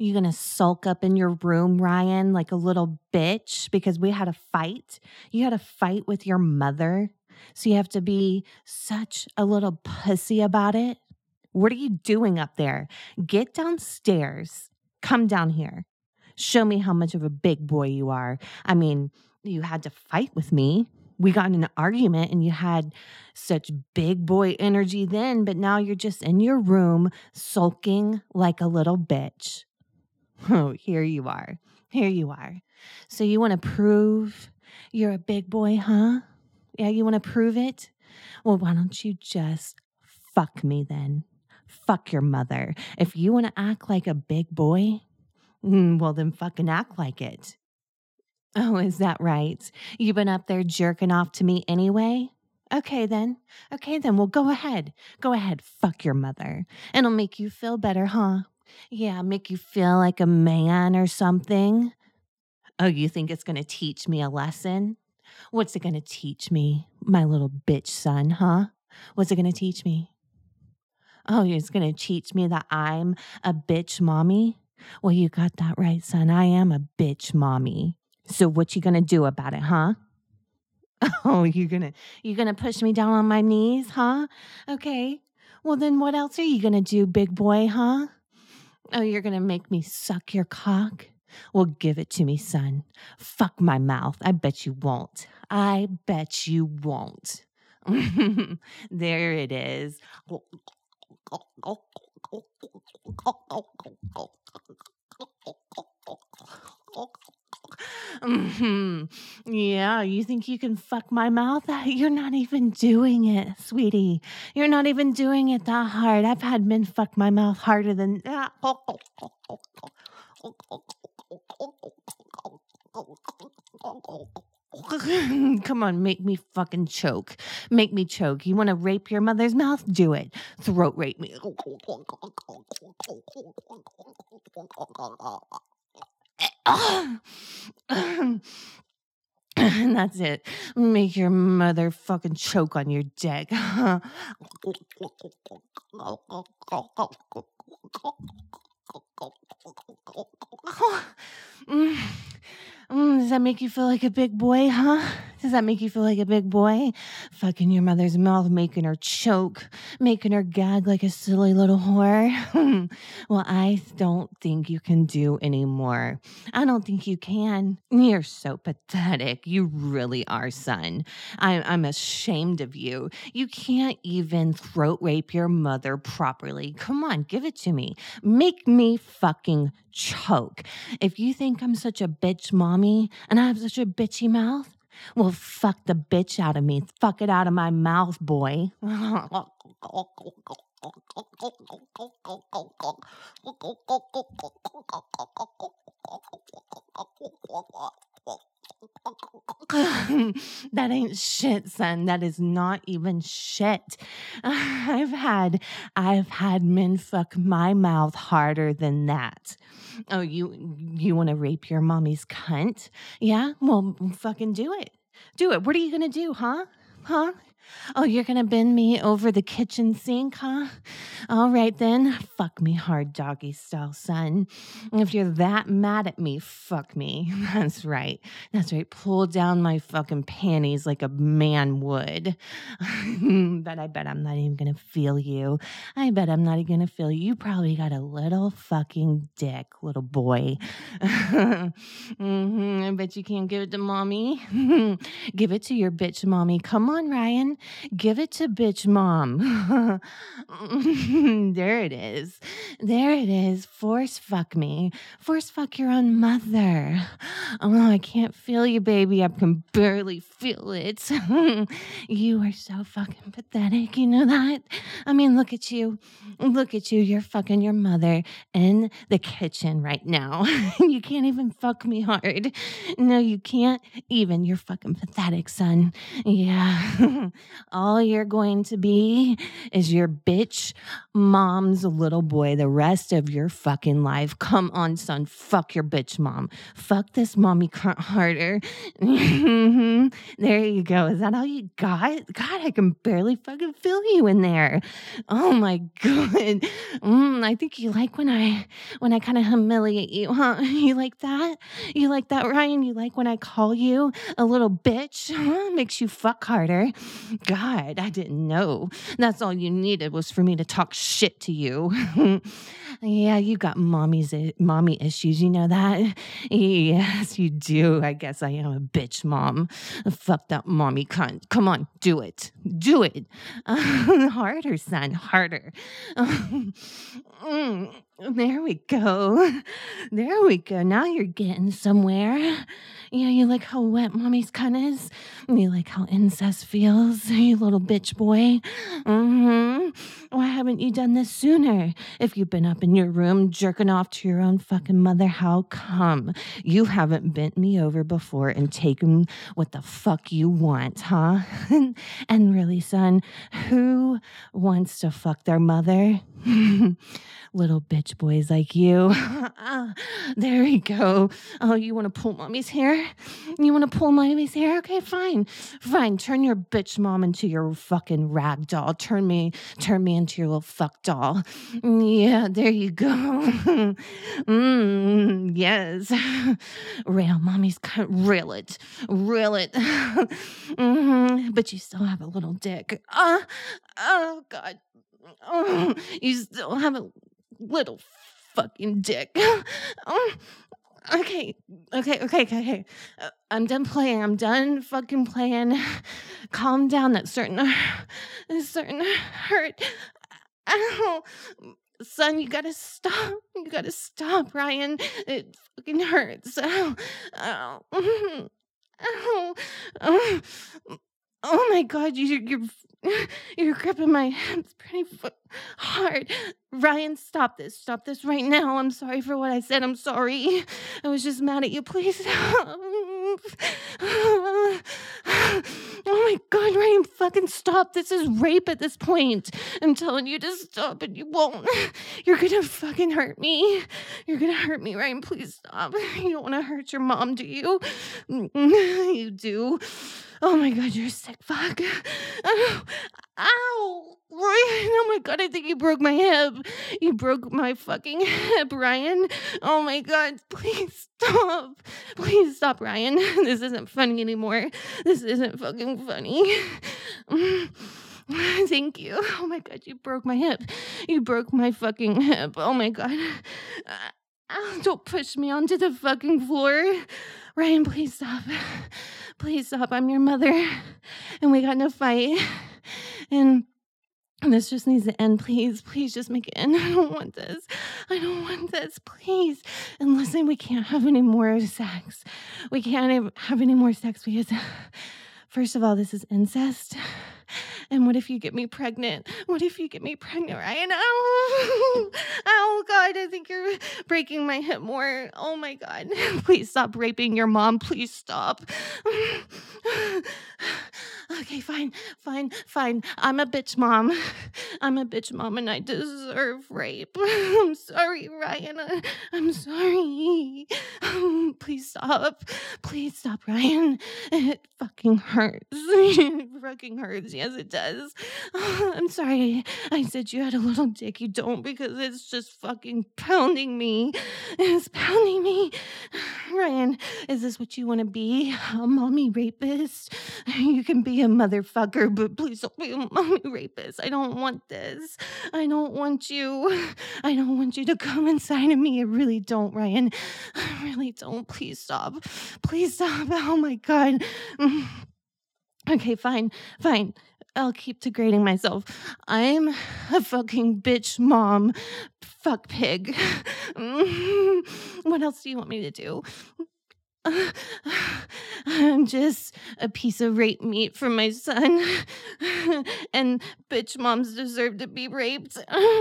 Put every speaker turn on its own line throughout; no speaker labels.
You gonna sulk up in your room, Ryan, like a little bitch because we had a fight? You had a fight with your mother, so you have to be such a little pussy about it? What are you doing up there? Get downstairs. Come down here. Show me how much of a big boy you are. I mean, you had to fight with me. We got in an argument and you had such big boy energy then, but now you're just in your room sulking like a little bitch. Oh, here you are. Here you are. So you want to prove you're a big boy, huh? Yeah, you want to prove it? Well, why don't you just fuck me then? Fuck your mother. If you want to act like a big boy, well, then fucking act like it. Oh, is that right? You've been up there jerking off to me anyway? Okay, then. Okay, then. Well, go ahead. Go ahead. Fuck your mother. It'll make you feel better, huh? Yeah, make you feel like a man or something. Oh, you think it's going to teach me a lesson? What's it going to teach me, my little bitch son, huh? What's it going to teach me? Oh, it's going to teach me that I'm a bitch mommy? Well, you got that right, son. I am a bitch mommy. So what you going to do about it, huh? Oh, you're going to push me down on my knees, huh? Okay. Well, then what else are you going to do, big boy, huh? Oh, you're going to make me suck your cock? Well, give it to me, son. Fuck my mouth. I bet you won't. I bet you won't. There it is. Yeah, you think you can fuck my mouth? You're not even doing it, sweetie. You're not even doing it that hard. I've had men fuck my mouth harder than that. Come on, make me fucking choke. Make me choke. You want to rape your mother's mouth? Do it. Throat rape me. And that's it. Make your mother fucking choke on your dick. Does that make you feel like a big boy, huh? Does that make you feel like a big boy? Fucking your mother's mouth, making her choke, making her gag like a silly little whore. Well, I don't think you can do anymore. I don't think you can. You're so pathetic. You really are, son. I'm ashamed of you. You can't even throat rape your mother properly. Come on, give it to me. Make me fucking choke. If you think I'm such a bitch mommy and I have such a bitchy mouth, well, fuck the bitch out of me. Fuck it out of my mouth, boy. That ain't shit, son. That is not even shit. I've had men fuck my mouth harder than that. Oh, you want to rape your mommy's cunt? Yeah? Well, fucking do it. Do it. What are you going to do, huh? Huh? Oh, you're going to bend me over the kitchen sink, huh? All right, then. Fuck me hard, doggy style, son. If you're that mad at me, fuck me. That's right. That's right. Pull down my fucking panties like a man would. But I bet I'm not even going to feel you. I bet I'm not even going to feel you. You probably got a little fucking dick, little boy. I bet you can't give it to mommy. Give it to your bitch mommy. Come on, Ryan. Give it to bitch mom. There it is. There it is. Force fuck me. Force fuck your own mother. Oh, I can't feel you, baby. I can barely feel it. You are so fucking pathetic. You know that? I mean, look at you. Look at you. You're fucking your mother in the kitchen right now. You can't even fuck me hard. No, you can't even. You're fucking pathetic, son. Yeah. All you're going to be is your bitch mom's little boy the rest of your fucking life. Come on, son. Fuck your bitch mom. Fuck this mommy harder. There you go. Is that all you got? God, I can barely fucking feel you in there. Oh my God. I think you like when I kind of humiliate you, huh? You like that? You like that, Ryan? You like when I call you a little bitch? Huh? Makes you fuck harder. God, I didn't know. That's all you needed was for me to talk shit to you. Yeah, you got mommy issues. You know that? Yes, you do. I guess I am a bitch mom. Fuck that mommy cunt. Come on, do it. Do it. Harder, son. Harder. There we go. There we go. Now you're getting somewhere. Yeah, you like how wet mommy's cunt is? You like how incest feels, you little bitch boy? Why haven't you done this sooner? If you've been up in your room jerking off to your own fucking mother, how come you haven't bent me over before and taken what the fuck you want, huh? And really, son, who wants to fuck their mother? Little bitch boys like you. There we go. Oh, you want to pull mommy's hair? You want to pull mommy's hair? Okay, fine. Fine. Turn your bitch mom into your fucking rag doll. Turn me into your little fuck doll. Yeah, there you go. Yes. Rail mommy's cunt. Reel it. Reel it. But you still have a little dick. Oh, God. Oh, you still have a little fucking dick. Okay. I'm done playing. I'm done fucking playing. Calm down. That certain hurt. Ow. Son, you gotta stop. You gotta stop, Ryan. It fucking hurts. Ow. Ow. Ow. Oh my God, you're gripping my hands pretty hard. Ryan, stop this. Stop this right now. I'm sorry for what I said. I'm sorry. I was just mad at you. Please stop. Oh my God, Ryan, fucking stop. This is rape at this point. I'm telling you to stop and you won't. You're gonna fucking hurt me. You're gonna hurt me, Ryan. Please stop. You don't want to hurt your mom, do you? You do. Oh my God, you're a sick fuck. Ow. Ryan, oh my God, I think you broke my hip. You broke my fucking hip, Ryan. Oh my God, please stop. Please stop, Ryan. This isn't funny anymore. This isn't fucking funny. Thank you. Oh my God, you broke my hip. You broke my fucking hip. Oh my God. Don't push me onto the fucking floor. Ryan, please stop. Please stop. I'm your mother. And we got in a fight. And this just needs to end. Please, please just make it end. I don't want this. I don't want this. Please. And listen, we can't have any more sex. We can't have any more sex because, first of all, this is incest. And what if you get me pregnant? What if you get me pregnant, Ryan? Oh, oh God, I think you're breaking my hip more. Oh my God. Please stop raping your mom. Please stop. Okay, fine. I'm a bitch mom. I'm a bitch mom and I deserve rape. I'm sorry, Ryan. I'm sorry. Please stop. Please stop, Ryan. It fucking hurts. It fucking hurts. Yes, it does. I'm sorry. I said you had a little dick. You don't because it's just fucking pounding me. It's pounding me. Ryan, is this what you want to be? A mommy rapist? You can be a motherfucker, but please don't be a mommy rapist. I don't want this. I don't want you. I don't want you to come inside of me. I really don't, Ryan. I really don't. Please stop. Please stop. Oh my God. Okay, fine. I'll keep degrading myself. I'm a fucking bitch mom. Fuck pig. What else do you want me to do? I'm just a piece of rape meat for my son. And bitch moms deserve to be raped.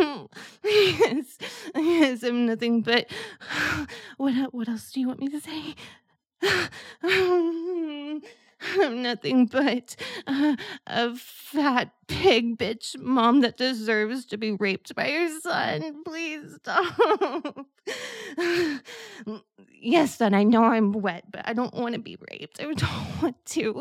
Yes, I'm nothing but... What else do you want me to say? I'm nothing but a fat pig bitch mom that deserves to be raped by her son. Please stop. Yes, son, I know I'm wet, but I don't want to be raped. I don't want to.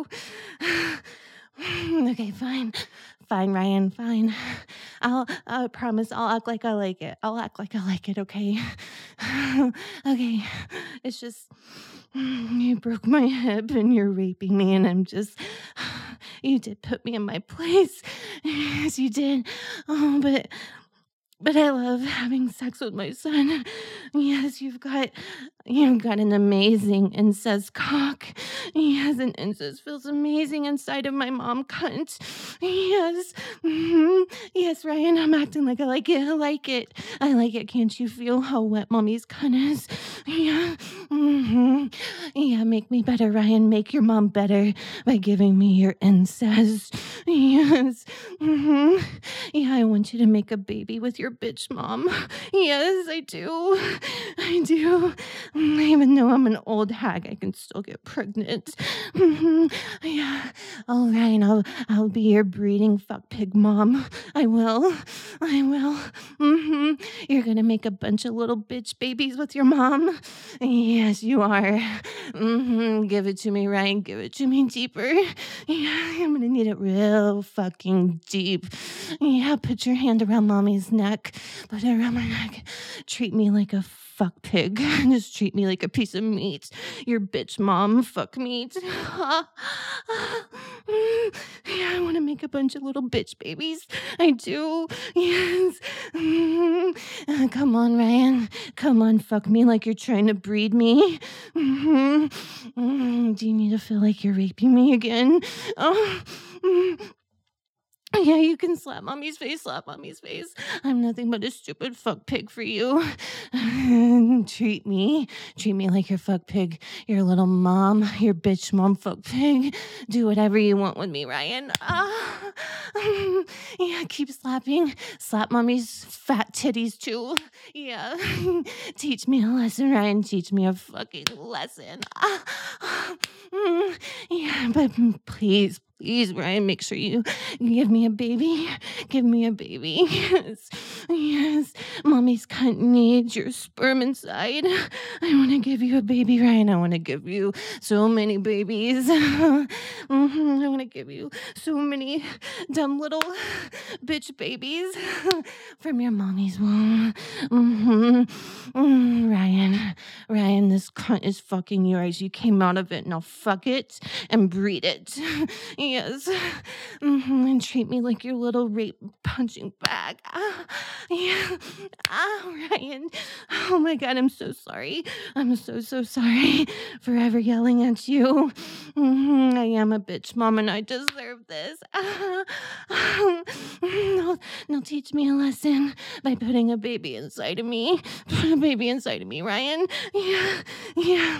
Okay, fine. Fine, Ryan, fine. I promise I'll act like I like it. I'll act like I like it, okay? Okay. It's just you broke my hip and you're raping me and I'm just you did put me in my place. Yes, you did. Oh, but I love having sex with my son. Yes, you've got an amazing incest cock. Yes, an incest feels amazing inside of my mom cunt. Yes. Yes, Ryan, I'm acting like I like it. I like it. I like it. Can't you feel how wet mommy's cunt is? Yeah. Yeah, make me better, Ryan. Make your mom better by giving me your incest. Yes. Yeah, I want you to make a baby with your bitch mom. Yes, I do. I do. Even though I'm an old hag, I can still get pregnant. Yeah. All right, I'll be your breeding fuck pig mom. I will. You're gonna make a bunch of little bitch babies with your mom. Yes, you are. Give it to me, Ryan. Give it to me deeper. Yeah, I'm gonna need it real fucking deep. Yeah, put your hand around mommy's neck. Put it around my neck. Treat me like a fuck pig. Just treat me like a piece of meat. Your bitch mom, fuck meat. Yeah, I want to make a bunch of little bitch babies. I do. Yes. Come on, Ryan. Come on, fuck me like you're trying to breed me. Do you need to feel like you're raping me again? Yeah, you can slap mommy's face, slap mommy's face. I'm nothing but a stupid fuck pig for you. Treat me like your fuck pig, your little mom, your bitch mom fuck pig. Do whatever you want with me, Ryan. Yeah, keep slapping. Slap mommy's fat titties too. Yeah, teach me a lesson, Ryan. Teach me a fucking lesson. Yeah, but please, Ryan, make sure you give me a baby. Give me a baby. Yes. Yes. Mommy's cunt needs your sperm inside. I want to give you a baby, Ryan. I want to give you so many babies. I want to give you so many dumb little bitch babies from your mommy's womb. Ryan, this cunt is fucking yours. You came out of it. Now fuck it and breed it. Yes. And treat me like your little rape punching bag. Yeah. Ryan. Oh my God, I'm so sorry. I'm so sorry for ever yelling at you. I am a bitch mom and I deserve this. Now teach me a lesson by putting a baby inside of me. Put a baby inside of me, Ryan. Yeah.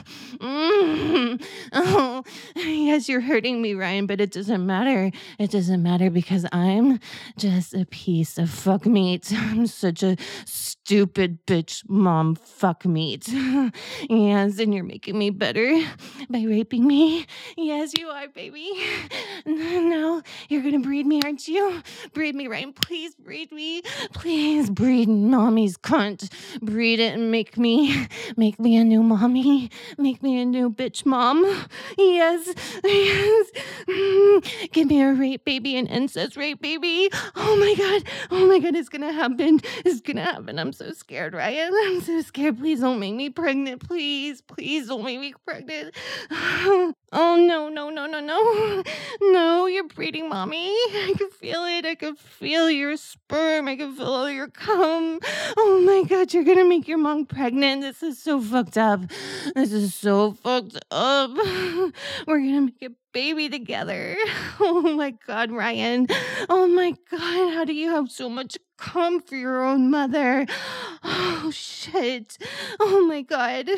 Oh, yes, you're hurting me, Ryan, but it doesn't matter. It doesn't matter because I'm just a piece of fuck meat. I'm such a stupid bitch mom fuck meat. Yes, and you're making me better by raping me. Yes, you are, baby. No, you're gonna breed me, aren't you? Breed me, Ryan. Please breed me. Please breed mommy's cunt. Breed it and make me a new mommy. Make me a new bitch mom. Yes. Give me a rape baby, an incest rape baby. Oh my God, it's gonna happen. I'm so scared, Ryan. I'm so scared. Please don't make me pregnant. Please don't make me pregnant. Oh no. No, you're breeding mommy. I can feel it. I can feel your sperm. I can feel all your cum. Oh my God, you're gonna make your mom pregnant. This is so fucked up. We're gonna make a baby together. Oh my God, Ryan. Oh my God, how do you have so much cum for your own mother? Oh shit. Oh my God.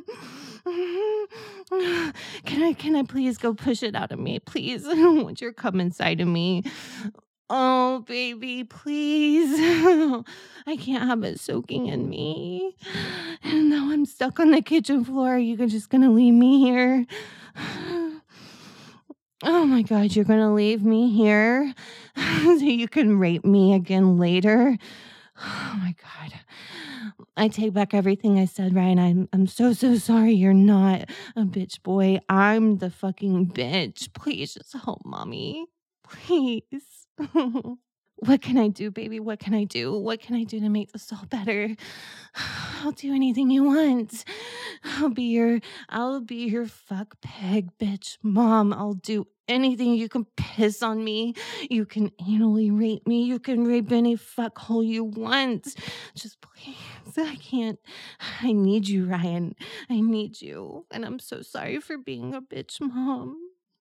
Can I please go push it out of me? Please. I don't want your cum inside of me. Oh, baby, please. I can't have it soaking in me. And now I'm stuck on the kitchen floor. Are you just going to leave me here? Oh my God, you're going to leave me here so you can rape me again later? Oh my God. I take back everything I said, Ryan. I'm so sorry you're not a bitch boy. I'm the fucking bitch. Please just help mommy. Please. What can I do, baby? What can I do? What can I do to make this all better? I'll do anything you want. I'll be your fuck peg bitch mom. I'll do anything. You can piss on me. You can anally rape me. You can rape any fuckhole you want. Just please. I can't. I need you, Ryan. I need you. And I'm so sorry for being a bitch mom.